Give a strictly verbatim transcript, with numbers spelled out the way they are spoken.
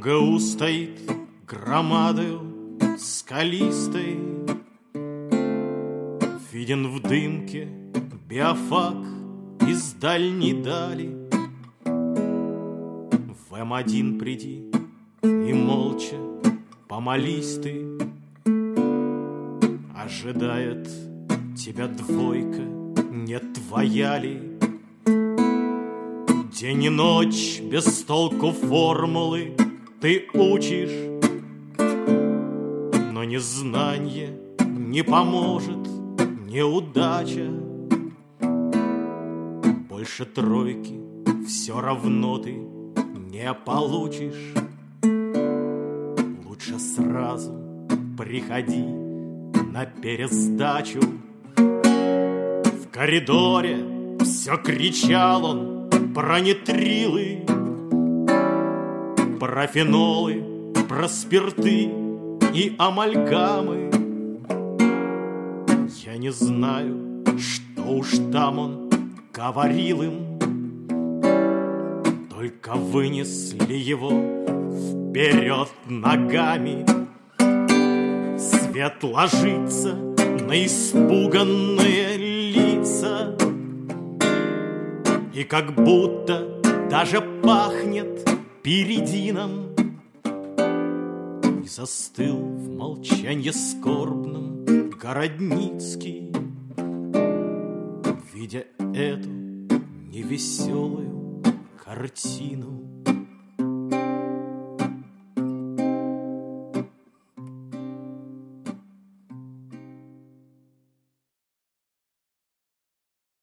МГУ стоит громадою скалистой, виден в дымке биофак из дальней дали. В эм один приди и молча помолись ты, ожидает тебя двойка, не твоя ли? День и ночь без толку формулы ты учишь, но незнанье не поможет, неудача. Больше тройки все равно ты не получишь. Лучше сразу приходи на пересдачу. В коридоре все кричал он про нитрилы, про фенолы, про спирты и амальгамы. Я не знаю, что уж там он говорил им, только вынесли его вперед ногами. Свет ложится на испуганные лица, и как будто даже пахнет перидином. И застыл в молчанье скорбном Городницкий, видя эту невеселую картину.